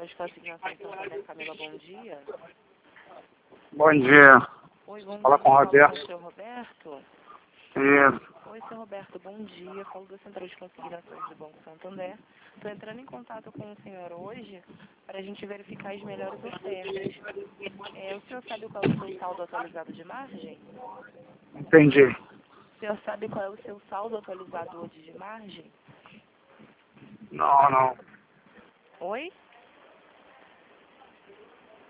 Central de Consignação em Santander, Camila, bom dia. Bom dia. Oi, bom Fala dia. com o Falo Roberto. com o seu Roberto. Isso. Oi, seu Roberto, bom dia. Falo da Central de Consignações do Banco Santander. Estou entrando em contato com o senhor hoje para a gente verificar as melhores ofertas. O senhor sabe qual é o seu saldo atualizado de margem? Entendi. O senhor sabe qual é o seu saldo atualizado hoje de margem? Não. Oi?